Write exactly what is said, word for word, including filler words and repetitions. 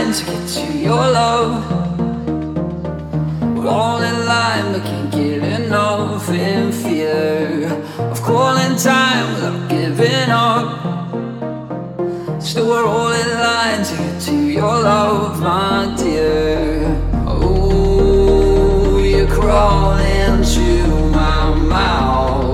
trying to get to your love. We're all in line but can't get enough in fear.